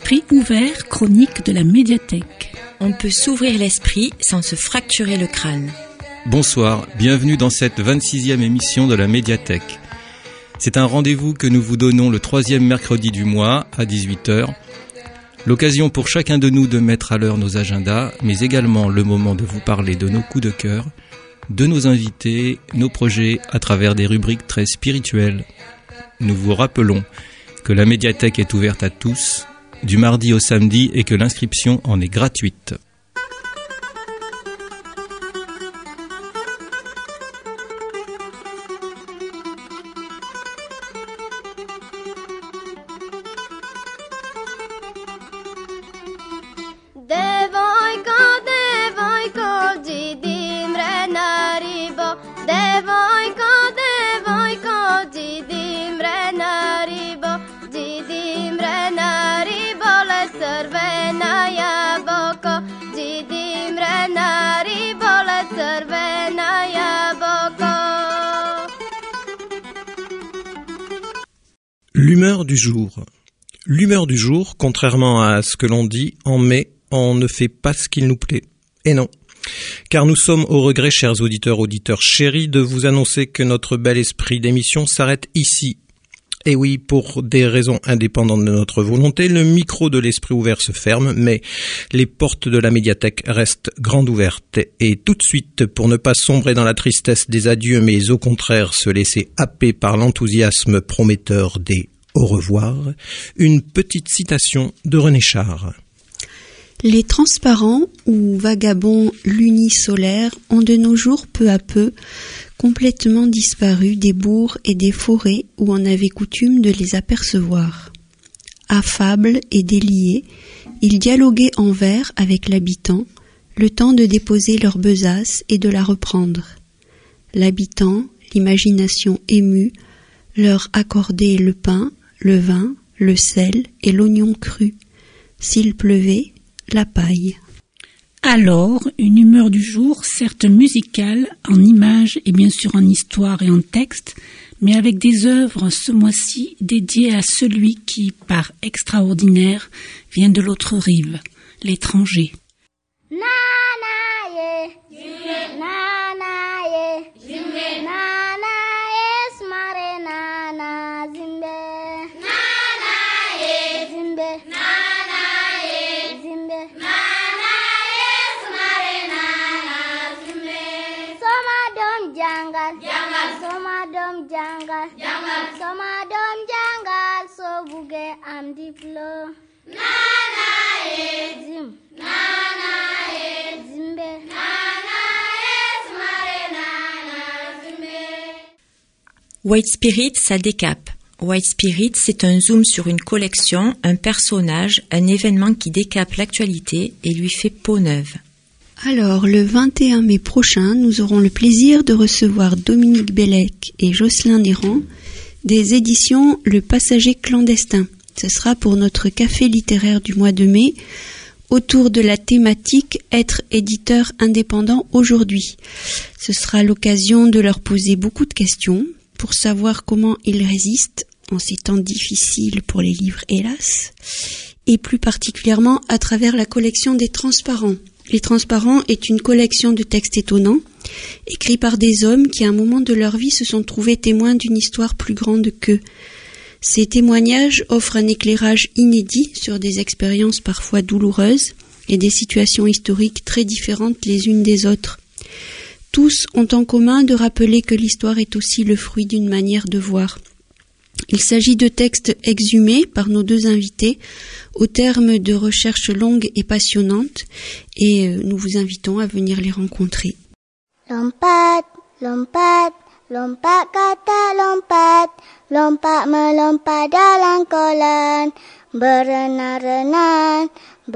Esprit ouvert, chronique de la médiathèque. On peut s'ouvrir l'esprit sans se fracturer le crâne. Bonsoir, bienvenue dans cette 26e émission de la médiathèque. C'est un rendez-vous que nous vous donnons le 3e mercredi du mois à 18h. L'occasion pour chacun de nous de mettre à l'heure nos agendas, mais également le moment de vous parler de nos coups de cœur, de nos invités, nos projets à travers des rubriques très spirituelles. Nous vous rappelons que la médiathèque est ouverte à tous, du mardi au samedi, et que l'inscription en est gratuite. L'humeur du jour. L'humeur du jour, contrairement à ce que l'on dit, en mai, on ne fait pas ce qu'il nous plaît. Et non. Car nous sommes au regret, chers auditeurs chéris, de vous annoncer que notre bel esprit d'émission s'arrête ici. Et oui, pour des raisons indépendantes de notre volonté, le micro de l'esprit ouvert se ferme, mais les portes de la médiathèque restent grandes ouvertes. Et tout de suite, pour ne pas sombrer dans la tristesse des adieux, mais au contraire se laisser happer par l'enthousiasme prometteur des au revoir, une petite citation de René Char. Les transparents ou vagabonds lunisolaires ont de nos jours peu à peu complètement disparu des bourgs et des forêts où on avait coutume de les apercevoir. Affables et déliés, ils dialoguaient en vers avec l'habitant, le temps de déposer leur besace et de la reprendre. L'habitant, l'imagination émue, leur accordait le pain, le vin, le sel et l'oignon cru. S'il pleuvait, la paille. Alors, une humeur du jour, certes musicale, en images et bien sûr en histoire et en texte, mais avec des œuvres ce mois-ci dédiées à celui qui, par extraordinaire, vient de l'autre rive, l'étranger. Am diplo nana e zim nana e zimbe nana e smare nana zimbe. White Spirit, ça décape. White Spirit, c'est un zoom sur une collection, un personnage, un événement qui décape l'actualité et lui fait peau neuve. Alors, le 21 mai prochain, nous aurons le plaisir de recevoir Dominique Bellec et Jocelyn Néran des éditions Le Passager clandestin. Ce sera pour notre café littéraire du mois de mai, autour de la thématique « Être éditeur indépendant aujourd'hui ». Ce sera l'occasion de leur poser beaucoup de questions pour savoir comment ils résistent en ces temps difficiles pour les livres, hélas, et plus particulièrement à travers la collection des Transparents. Les Transparents est une collection de textes étonnants, écrits par des hommes qui à un moment de leur vie se sont trouvés témoins d'une histoire plus grande qu'eux. Ces témoignages offrent un éclairage inédit sur des expériences parfois douloureuses et des situations historiques très différentes les unes des autres. Tous ont en commun de rappeler que l'histoire est aussi le fruit d'une manière de voir. Il s'agit de textes exhumés par nos deux invités au terme de recherches longues et passionnantes et nous vous invitons à venir les rencontrer. Lompat, lompat, lompat kata lompat, lompat melompat dalam kolam, berenang-renang,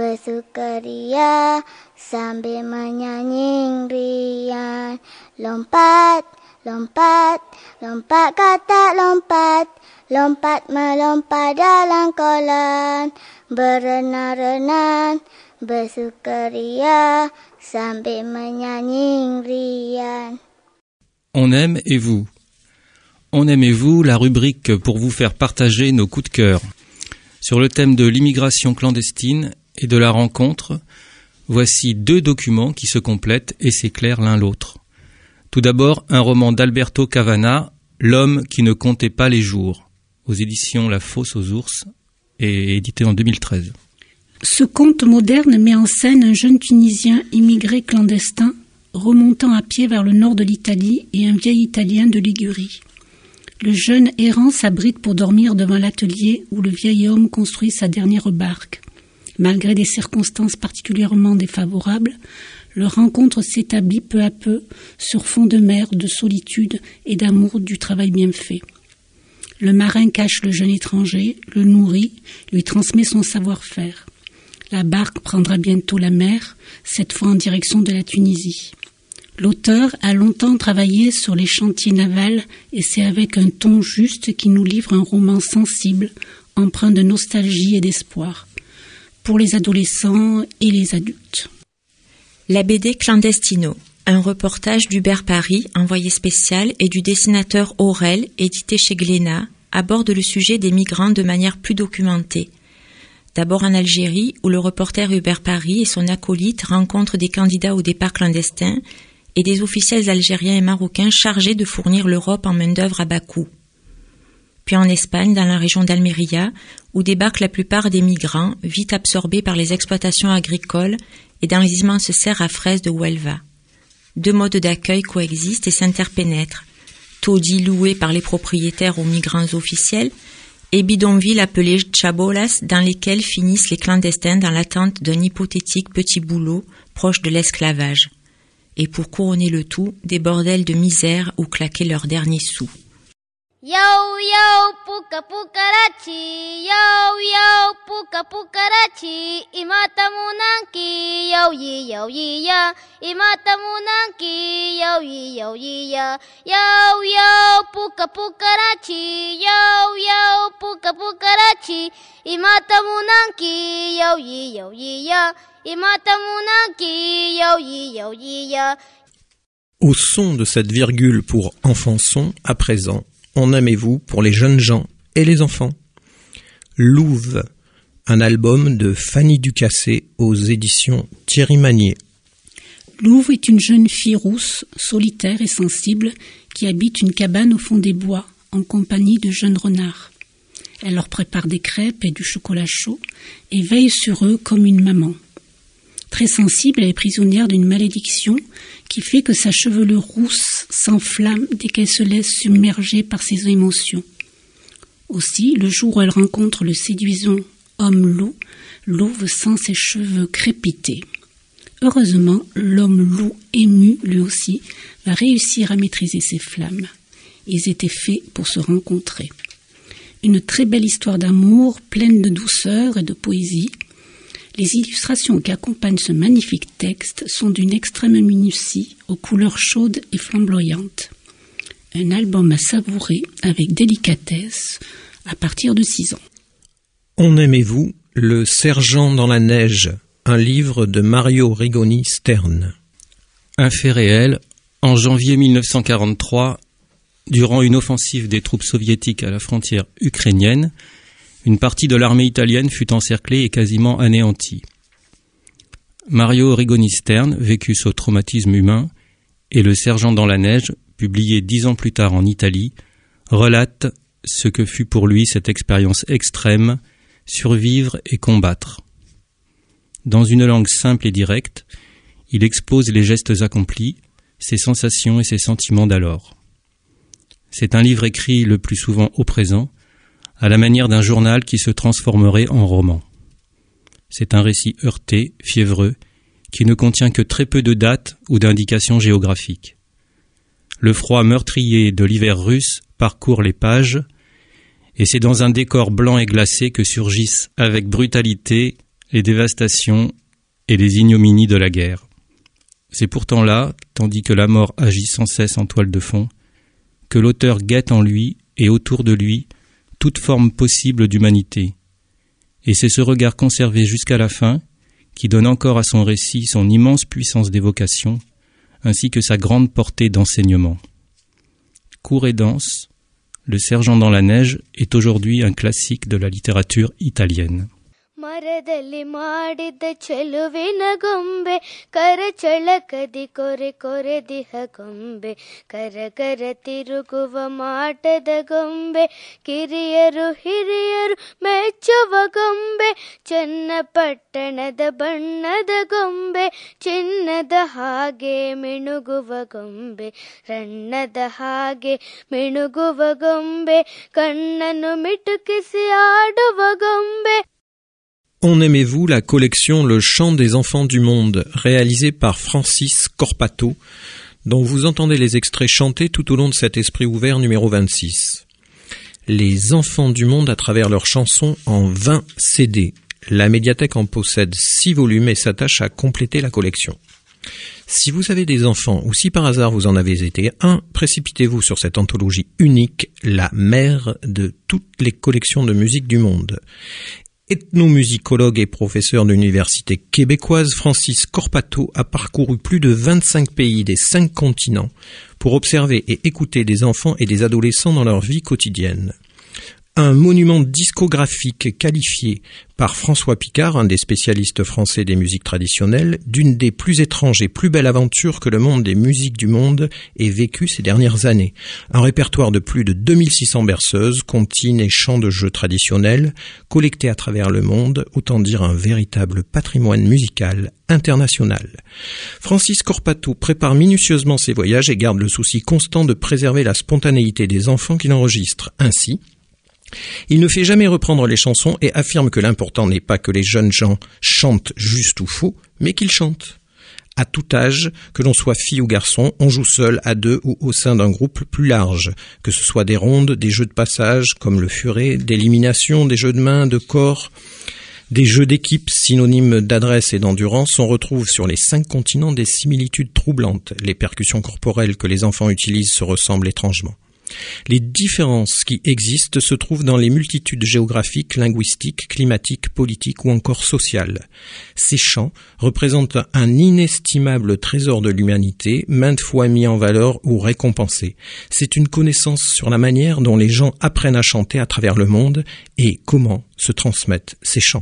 bersukaria sambil menyanyi riang. Lompat, lompat, lompat kata lompat, lompat melompat dalam kolam, berenang-renang, bersukaria sambil menyanyi riang. On aime et vous. On aime et vous, la rubrique pour vous faire partager nos coups de cœur. Sur le thème de l'immigration clandestine et de la rencontre, voici 2 documents qui se complètent et s'éclairent l'un l'autre. Tout d'abord, un roman d'Alberto Cavana, L'homme qui ne comptait pas les jours, aux éditions La Fosse aux Ours, et édité en 2013. Ce conte moderne met en scène un jeune Tunisien immigré clandestin remontant à pied vers le nord de l'Italie et un vieil Italien de Ligurie. Le jeune errant s'abrite pour dormir devant l'atelier où le vieil homme construit sa dernière barque. Malgré des circonstances particulièrement défavorables, leur rencontre s'établit peu à peu sur fond de mer, de solitude et d'amour du travail bien fait. Le marin cache le jeune étranger, le nourrit, lui transmet son savoir-faire. La barque prendra bientôt la mer, cette fois en direction de la Tunisie. L'auteur a longtemps travaillé sur les chantiers navals et c'est avec un ton juste qu'il nous livre un roman sensible, empreint de nostalgie et d'espoir, pour les adolescents et les adultes. La BD Clandestino, un reportage d'Hubert Paris, envoyé spécial, et du dessinateur Aurel, édité chez Glénat, aborde le sujet des migrants de manière plus documentée. D'abord en Algérie, où le reporter Hubert Paris et son acolyte rencontrent des candidats au départ clandestin et des officiels algériens et marocains chargés de fournir l'Europe en main-d'œuvre à bas coût. Puis en Espagne, dans la région d'Almeria, où débarquent la plupart des migrants, vite absorbés par les exploitations agricoles et dans les immenses serres à fraises de Huelva. 2 modes d'accueil coexistent et s'interpénètrent. Taudis loués par les propriétaires aux migrants officiels et bidonvilles appelés chabolas dans lesquels finissent les clandestins dans l'attente d'un hypothétique petit boulot proche de l'esclavage. Et pour couronner le tout, des bordels de misère où claquaient leurs derniers sous. Yo yo puka pukarachi, yo yo puka pukarachi, imata munanki, yo yi ya, imata munanki, yo yi ya, yo yo puka pukarachi, yo yo puka pukarachi, imata munanki, yo yi ya, imata munanki, yo yi ya. Au son de cette virgule pour enfants-son, à présent, On aimez-vous pour les jeunes gens et les enfants. Louve, un album de Fanny Ducassé aux éditions Thierry Magnier. Louve est une jeune fille rousse, solitaire et sensible, qui habite une cabane au fond des bois, en compagnie de jeunes renards. Elle leur prépare des crêpes et du chocolat chaud, et veille sur eux comme une maman. Très sensible, elle est prisonnière d'une malédiction qui fait que sa chevelure rousse s'enflamme dès qu'elle se laisse submerger par ses émotions. Aussi, le jour où elle rencontre le séduisant homme-loup, Louve sent ses cheveux crépiter. Heureusement, l'homme-loup, ému lui aussi, va réussir à maîtriser ses flammes. Ils étaient faits pour se rencontrer. Une très belle histoire d'amour, pleine de douceur et de poésie. Les illustrations qui accompagnent ce magnifique texte sont d'une extrême minutie, aux couleurs chaudes et flamboyantes. Un album à savourer avec délicatesse à partir de 6 ans. On aimez-vous Le Sergent dans la neige, un livre de Mario Rigoni Stern. Un fait réel, en janvier 1943, durant une offensive des troupes soviétiques à la frontière ukrainienne, une partie de l'armée italienne fut encerclée et quasiment anéantie. Mario Rigoni Stern vécut ce traumatisme humain et Le Sergent dans la neige, publié 10 ans plus tard en Italie, relate ce que fut pour lui cette expérience extrême, survivre et combattre. Dans une langue simple et directe, il expose les gestes accomplis, ses sensations et ses sentiments d'alors. C'est un livre écrit le plus souvent au présent, à la manière d'un journal qui se transformerait en roman. C'est un récit heurté, fiévreux, qui ne contient que très peu de dates ou d'indications géographiques. Le froid meurtrier de l'hiver russe parcourt les pages, et c'est dans un décor blanc et glacé que surgissent avec brutalité les dévastations et les ignominies de la guerre. C'est pourtant là, tandis que la mort agit sans cesse en toile de fond, que l'auteur guette en lui et autour de lui toute forme possible d'humanité. Et c'est ce regard conservé jusqu'à la fin qui donne encore à son récit son immense puissance d'évocation, ainsi que sa grande portée d'enseignement. Court et dense, Le Sergent dans la neige est aujourd'hui un classique de la littérature italienne. ಮರದಲ್ಲಿ ಮಾಡಿದ ಚೆಲುವಿನ ಗೊಂಬೆ ಕರಚಳಕದಿ ಕೊರೆ ಕೊರೆದಿಹ ಗೊಂಬೆ ಕರಕರ ತಿರುಗುವ ಮಾಟದ ಗೊಂಬೆ ಕಿರಿಯರು ಹಿರಿಯರು ಮೆಚ್ಚುವ ಗೊಂಬೆ ಚನ್ನಪಟ್ಟಣದ ಬಣ್ಣದ ಗೊಂಬೆ ಚಿನ್ನದ ಹಾಗೆ ಮಿಣುಗುವ ಗೊಂಬೆ ರನ್ನದ ಹಾಗೆ ಮಿಣುಗುವ ಗೊಂಬೆ ಕಣ್ಣನ್ನು ಮಿಟುಕಿಸಿ ಆಡುವ ಗೊಂಬೆ. En aimez-vous la collection Le Chant des enfants du monde, réalisée par Francis Corpato, dont vous entendez les extraits chantés tout au long de cet esprit ouvert numéro 26. Les enfants du monde à travers leurs chansons en 20 CD. La médiathèque en possède 6 volumes et s'attache à compléter la collection. Si vous avez des enfants ou si par hasard vous en avez été un, précipitez-vous sur cette anthologie unique, la mère de toutes les collections de musique du monde. Ethnomusicologue et professeur d'université québécoise, Francis Corpato a parcouru plus de 25 pays des 5 continents pour observer et écouter des enfants et des adolescents dans leur vie quotidienne. Un monument discographique qualifié par François Picard, un des spécialistes français des musiques traditionnelles, d'une des plus étranges et plus belles aventures que le monde des musiques du monde ait vécu ces dernières années. Un répertoire de plus de 2600 berceuses, comptines et chants de jeux traditionnels, collectés à travers le monde, autant dire un véritable patrimoine musical international. Francis Corpato prépare minutieusement ses voyages et garde le souci constant de préserver la spontanéité des enfants qu'il enregistre. Ainsi, il ne fait jamais reprendre les chansons et affirme que l'important n'est pas que les jeunes gens chantent juste ou faux, mais qu'ils chantent. À tout âge, que l'on soit fille ou garçon, on joue seul, à deux ou au sein d'un groupe plus large, que ce soit des rondes, des jeux de passage comme le furet, d'élimination, des jeux de main, de corps, des jeux d'équipe synonymes d'adresse et d'endurance. On retrouve sur les 5 continents des similitudes troublantes. Les percussions corporelles que les enfants utilisent se ressemblent étrangement. Les différences qui existent se trouvent dans les multitudes géographiques, linguistiques, climatiques, politiques ou encore sociales. Ces chants représentent un inestimable trésor de l'humanité, maintes fois mis en valeur ou récompensé. C'est une connaissance sur la manière dont les gens apprennent à chanter à travers le monde et comment se transmettent ces chants.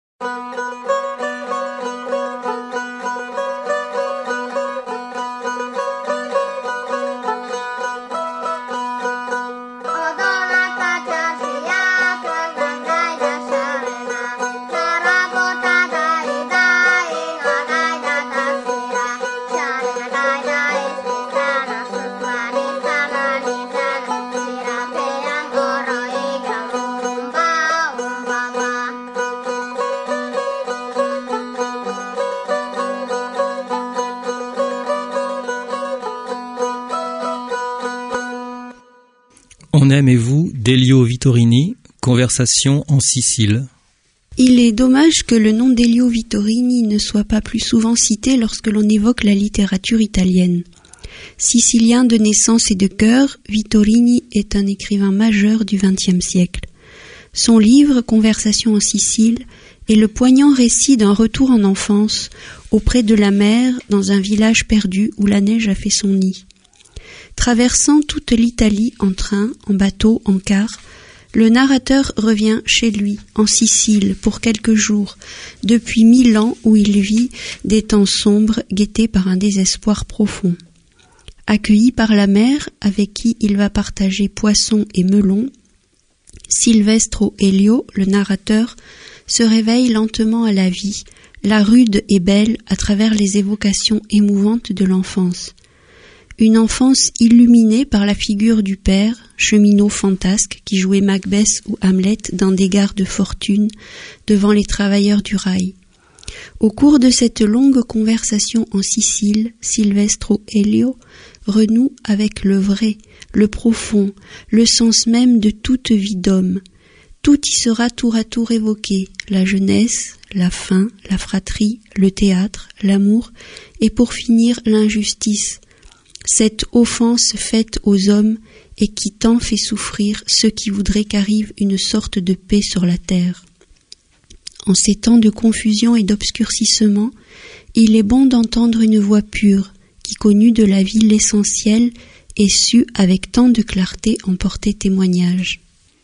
En aimez-vous d'Elio Vittorini, Conversation en Sicile. Il est dommage que le nom d'Elio Vittorini ne soit pas plus souvent cité lorsque l'on évoque la littérature italienne. Sicilien de naissance et de cœur, Vittorini est un écrivain majeur du XXe siècle. Son livre, Conversation en Sicile, est le poignant récit d'un retour en enfance, auprès de la mer, dans un village perdu où la neige a fait son nid. Traversant toute l'Italie en train, en bateau, en car, le narrateur revient chez lui, en Sicile, pour quelques jours, depuis 1000 ans où il vit des temps sombres guettés par un désespoir profond. Accueilli par la mère, avec qui il va partager poissons et melons, Silvestro Elio, le narrateur, se réveille lentement à la vie, la rude et belle à travers les évocations émouvantes de l'enfance. Une enfance illuminée par la figure du père, cheminot fantasque qui jouait Macbeth ou Hamlet dans des gares de fortune devant les travailleurs du rail. Au cours de cette longue conversation en Sicile, Silvestro Elio renoue avec le vrai, le profond, le sens même de toute vie d'homme. Tout y sera tour à tour évoqué, la jeunesse, la faim, la fratrie, le théâtre, l'amour et pour finir l'injustice, cette offense faite aux hommes et qui tant fait souffrir ceux qui voudraient qu'arrive une sorte de paix sur la terre. En ces temps de confusion et d'obscurcissement, il est bon d'entendre une voix pure qui connut de la vie l'essentiel et su avec tant de clarté en porter témoignage.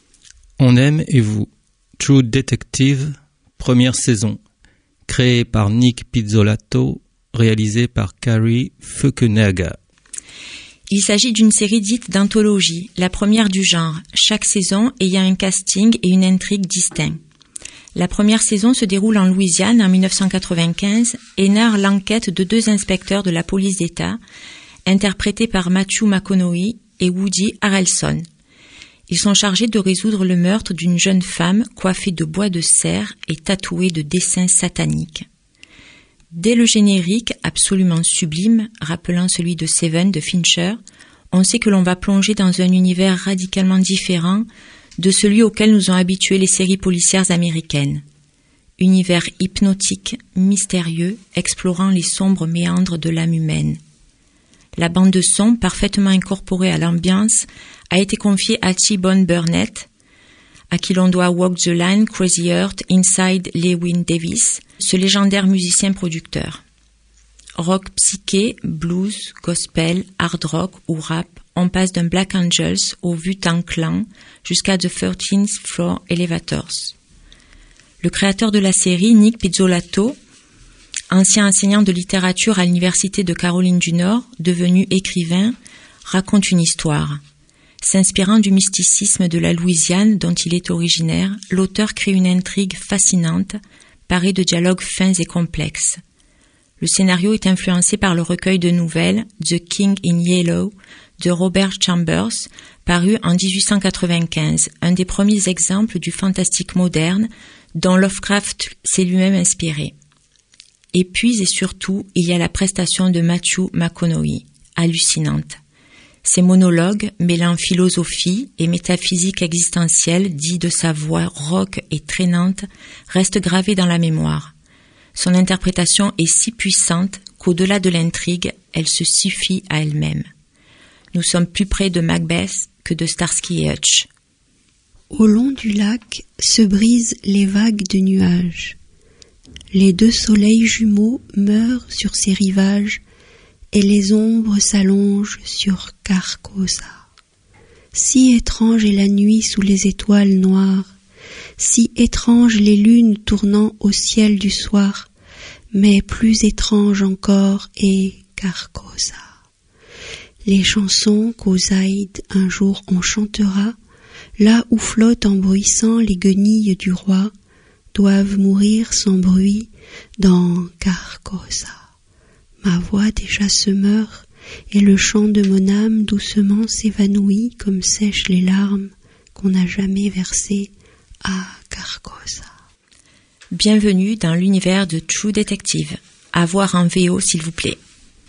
On aime et vous. True Detective, première saison. Créé par Nick Pizzolatto, réalisé par Kari Fukunaga. Il s'agit d'une série dite d'anthologie, la première du genre, chaque saison ayant un casting et une intrigue distincts. La première saison se déroule en Louisiane en 1995 et narre l'enquête de 2 inspecteurs de la police d'État, interprétés par Matthew McConaughey et Woody Harrelson. Ils sont chargés de résoudre le meurtre d'une jeune femme coiffée de bois de cerf et tatouée de dessins sataniques. Dès le générique, absolument sublime, rappelant celui de Seven de Fincher, on sait que l'on va plonger dans un univers radicalement différent de celui auquel nous ont habitués les séries policières américaines. Univers hypnotique, mystérieux, explorant les sombres méandres de l'âme humaine. La bande de son, parfaitement incorporée à l'ambiance, a été confiée à T-Bone Burnett, à qui l'on doit Walk the Line, Crazy Heart, Inside Llewyn Davis, ce légendaire musicien-producteur. Rock psyché, blues, gospel, hard rock ou rap, on passe d'un Black Angels au Wu-Tang Clan jusqu'à The 13th Floor Elevators. Le créateur de la série, Nick Pizzolatto, ancien enseignant de littérature à l'Université de Caroline du Nord, devenu écrivain, raconte une histoire. S'inspirant du mysticisme de la Louisiane dont il est originaire, l'auteur crée une intrigue fascinante, parée de dialogues fins et complexes. Le scénario est influencé par le recueil de nouvelles The King in Yellow de Robert Chambers, paru en 1895, un des premiers exemples du fantastique moderne dont Lovecraft s'est lui-même inspiré. Et puis et surtout, il y a la prestation de Matthew McConaughey, hallucinante. Ses monologues, mêlant philosophie et métaphysique existentielle, dit de sa voix rauque et traînante, restent gravés dans la mémoire. Son interprétation est si puissante qu'au-delà de l'intrigue, elle se suffit à elle-même. Nous sommes plus près de Macbeth que de Starsky et Hutch. Au long du lac se brisent les vagues de nuages. Les 2 soleils jumeaux meurent sur ces rivages et les ombres s'allongent sur Carcosa. Si étrange est la nuit sous les étoiles noires, si étranges les lunes tournant au ciel du soir, mais plus étrange encore est Carcosa. Les chansons qu'Osaïde un jour on chantera, là où flottent en bruissant les guenilles du roi, doivent mourir sans bruit dans Carcosa. Ma voix déjà se meurt, et le chant de mon âme doucement s'évanouit comme sèchent les larmes qu'on n'a jamais versées à Carcosa. Bienvenue dans l'univers de True Detective. À voir en VO s'il vous plaît.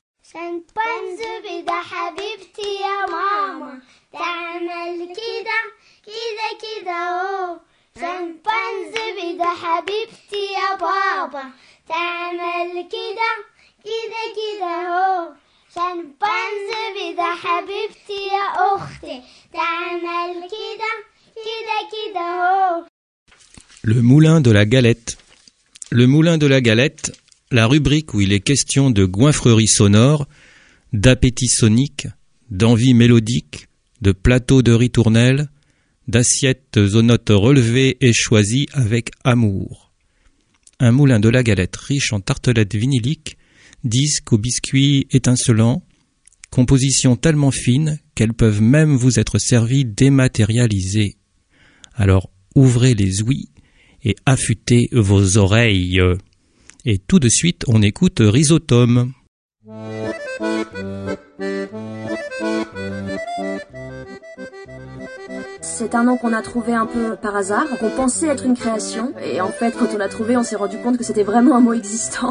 شمبانزي ده حبيبتي يا ماما تعمل كده كده كده اهو شمبانزي ده حبيبتي يا بابا تعمل كده كده كده اهو شمبانزي ده حبيبتي يا اختي تعمل كده كده كده اهو. Le moulin de la galette. Le moulin de la galette, la rubrique où il est question de goinfrerie sonore, d'appétit sonique, d'envie mélodique, de plateaux de ritournelles, d'assiettes aux notes relevées et choisies avec amour. Un moulin de la galette riche en tartelettes vinyliques, disques aux biscuits étincelants, compositions tellement fines qu'elles peuvent même vous être servies dématérialisées. Alors ouvrez les ouïes et affûtez vos oreilles. Et tout de suite, on écoute Rhizotome. C'est un nom qu'on a trouvé un peu par hasard, qu'on pensait être une création, et en fait, quand on l'a trouvé, on s'est rendu compte que c'était vraiment un mot existant.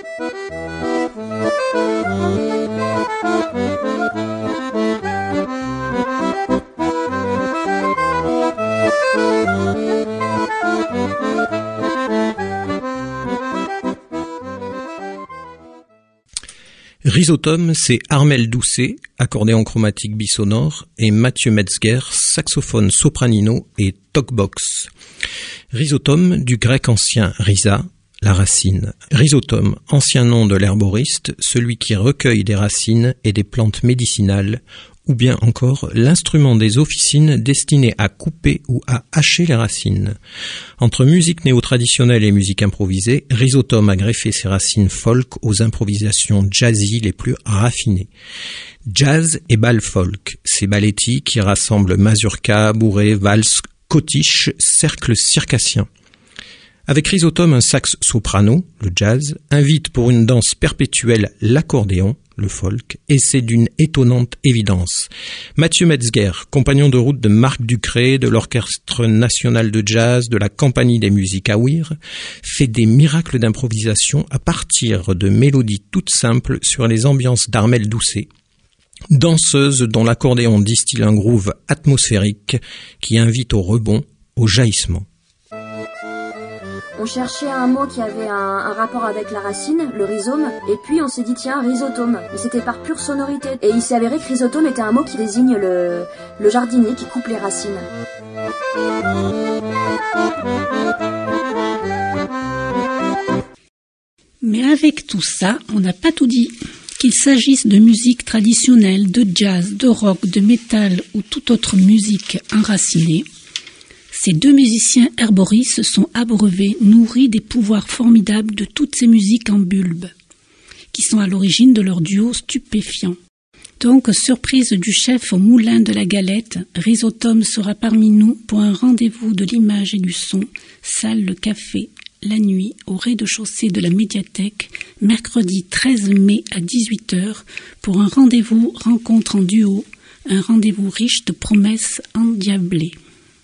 Rhizotome, c'est Armel Doucet, accordéon chromatique bisonore, et Mathieu Metzger, saxophone sopranino et talkbox. Rhizotome, du grec ancien rhiza, la racine. Rhizotome, ancien nom de l'herboriste, celui qui recueille des racines et des plantes médicinales ou bien encore l'instrument des officines destiné à couper ou à hacher les racines. Entre musique néo-traditionnelle et musique improvisée, Rhizotome a greffé ses racines folk aux improvisations jazzy les plus raffinées. Jazz et bal folk, ces ballettis qui rassemblent mazurka, bourrée, valse, cotiche, cercle circassien. Avec Rhizotome, un sax soprano, le jazz, invite pour une danse perpétuelle l'accordéon, le folk, et c'est d'une étonnante évidence. Mathieu Metzger, compagnon de route de Marc Ducré, de l'Orchestre National de Jazz, de la Compagnie des Musiques à Ouire, fait des miracles d'improvisation à partir de mélodies toutes simples sur les ambiances d'Armelle Doucet, danseuse dont l'accordéon distille un groove atmosphérique qui invite au rebond, au jaillissement. On cherchait un mot qui avait un rapport avec la racine, le rhizome, et puis on s'est dit tiens, rhizotome. Mais c'était par pure sonorité. Et il s'est avéré que rhizotome était un mot qui désigne le jardinier qui coupe les racines. Mais avec tout ça, on n'a pas tout dit. Qu'il s'agisse de musique traditionnelle, de jazz, de rock, de métal ou toute autre musique enracinée, ces deux musiciens herboristes se sont abreuvés, nourris des pouvoirs formidables de toutes ces musiques en bulbe, qui sont à l'origine de leur duo stupéfiant. Donc, surprise du chef au moulin de la galette, Rhizotome sera parmi nous pour un rendez-vous de l'image et du son, salle Le Café, la nuit, au rez-de-chaussée de la médiathèque, mercredi 13 mai à 18h, pour un rendez-vous rencontre en duo, un rendez-vous riche de promesses endiablées.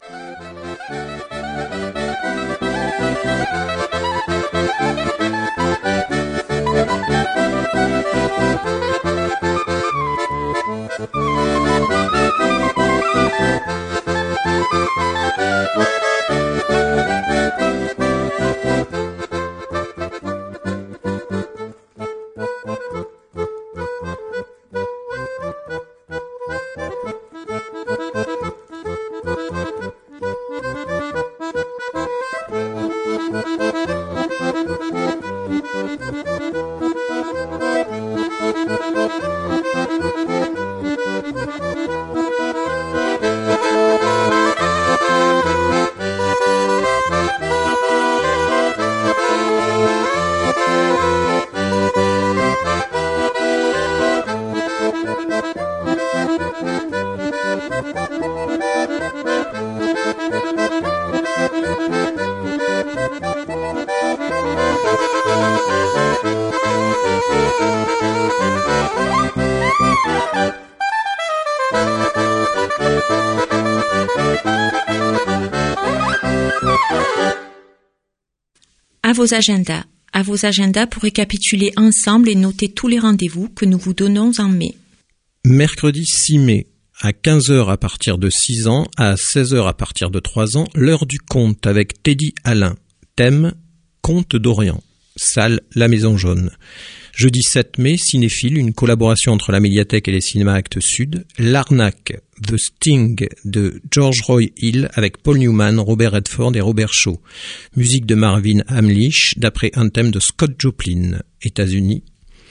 À vos agendas pour récapituler ensemble et noter tous les rendez-vous que nous vous donnons en mai. Mercredi 6 mai, à 15h à partir de 6 ans, à 16h à partir de 3 ans, l'heure du conte avec Teddy Alain. Thème, Conte d'Orient. Salle La Maison Jaune. Jeudi 7 mai, Cinéphile, une collaboration entre la médiathèque et les cinémas Actes Sud. L'Arnaque, The Sting de George Roy Hill avec Paul Newman, Robert Redford et Robert Shaw. Musique de Marvin Hamlisch d'après un thème de Scott Joplin, États-Unis,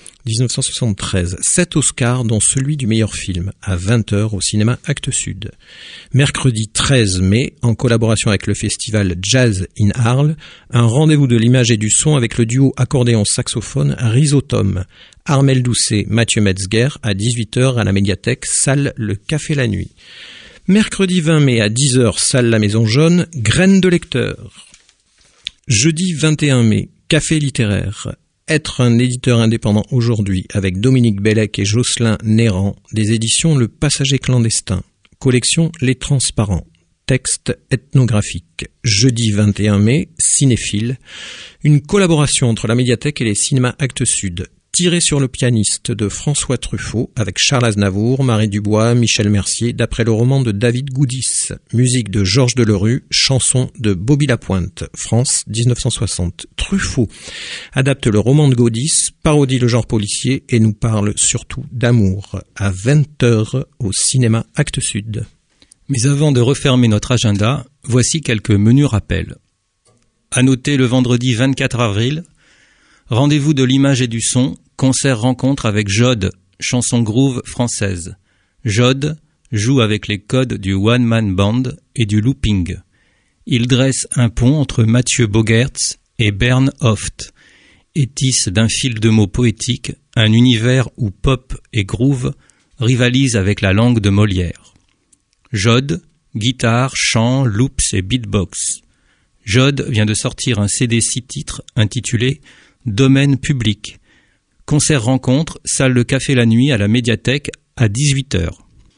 1973. 7 Oscars dont celui du meilleur film à 20h au cinéma Actes Sud. Mercredi 13 mai, en collaboration avec le festival Jazz in Arles, un rendez-vous de l'image et du son avec le duo accordéon-saxophone Rhizotome. Armelle Doucet, Mathieu Metzger à 18h à la médiathèque, salle Le Café la Nuit. Mercredi 20 mai à 10h, salle La Maison Jaune, Graines de lecteur. Jeudi 21 mai, Café littéraire. Être un éditeur indépendant aujourd'hui avec Dominique Bellec et Jocelyn Néran, des éditions Le Passager clandestin. Collection Les Transparents. Texte ethnographique. Jeudi 21 mai, Cinéphile. Une collaboration entre la médiathèque et les cinémas Actes Sud. Tiré sur le pianiste de François Truffaut avec Charles Aznavour, Marie Dubois, Michel Mercier, d'après le roman de David Goudis. Musique de Georges Delerue, chanson de Bobby Lapointe, France, 1960. Truffaut adapte le roman de Gaudis, parodie le genre policier et nous parle surtout d'amour. À 20h au cinéma Actes Sud. Mais avant de refermer notre agenda, voici quelques menus rappels. À noter le vendredi 24 avril, rendez-vous de l'image et du son, concert-rencontre avec Jode, chanson groove française. Jod joue avec les codes du one-man band et du looping. Il dresse un pont entre Mathieu Bogertz et Bern Hoft et tisse d'un fil de mots poétiques un univers où pop et groove rivalisent avec la langue de Molière. Jod, guitare, chant, loops et beatbox. Jod vient de sortir un CD 6 titres intitulé « Domaine public ». Concert-rencontre, salle de café la nuit à la médiathèque à 18h.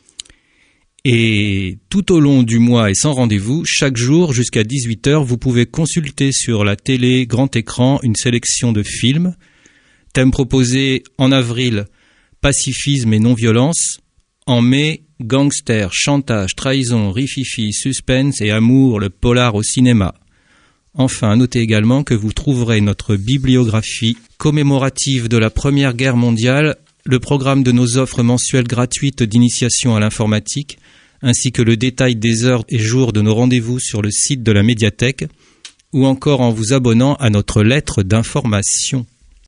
Et tout au long du mois et sans rendez-vous, chaque jour jusqu'à 18h, vous pouvez consulter sur la télé grand écran une sélection de films. Thème proposé en avril, pacifisme et non-violence. En mai, gangster, chantage, trahison, rififi, suspense et amour, le polar au cinéma. Enfin, notez également que vous trouverez notre bibliographie commémorative de la Première Guerre mondiale, le programme de nos offres mensuelles gratuites d'initiation à l'informatique, ainsi que le détail des heures et jours de nos rendez-vous sur le site de la médiathèque, ou encore en vous abonnant à notre lettre d'information.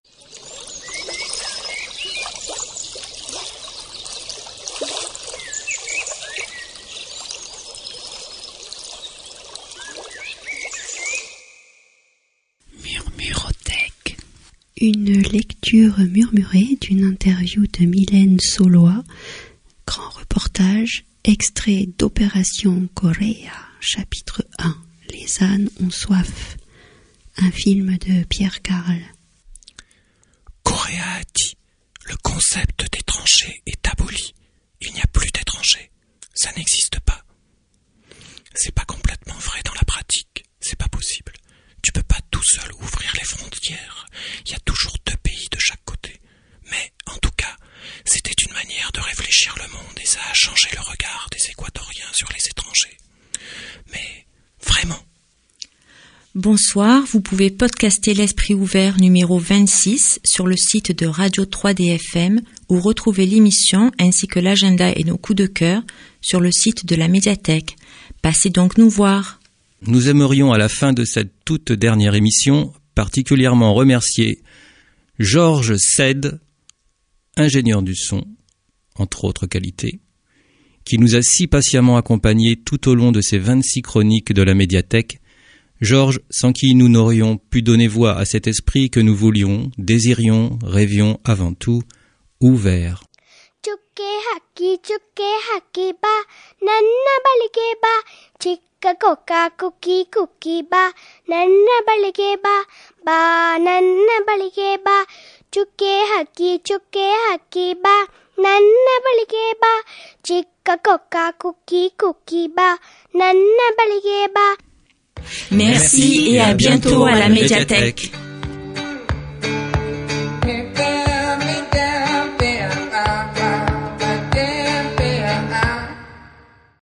Une lecture murmurée d'une interview de Mylène Saulois, grand reportage, extrait d'Opération Coréa, chapitre 1, Les ânes ont soif, un film de Pierre Carl. Coréa a dit, le concept d'étranger est aboli. Il n'y a plus d'étrangers. Ça n'existe pas. C'est pas complètement vrai dans la pratique. C'est pas possible. Tu peux pas tout seul ouvrir les frontières. Il y a toujours 2 pays de chaque côté. Mais, en tout cas, c'était une manière de réfléchir le monde et ça a changé le regard des Équatoriens sur les étrangers. Mais, vraiment. Bonsoir, vous pouvez podcaster l'Esprit ouvert numéro 26 sur le site de Radio 3DFM ou retrouver l'émission ainsi que l'agenda et nos coups de cœur sur le site de la médiathèque. Passez donc nous voir. Nous aimerions à la fin de cette toute dernière émission particulièrement remercier Georges Sed, ingénieur du son, entre autres qualités, qui nous a si patiemment accompagnés tout au long de ces 26 chroniques de la médiathèque. Georges, sans qui nous n'aurions pu donner voix à cet esprit que nous voulions, désirions, rêvions avant tout, ouvert. Coca cookie cookie ba nanna balige ba nanna balige ba chukke haki ba nanna balige ba chikka coca cookie cookie ba nanna balige ba. Merci et à bientôt à la médiathèque.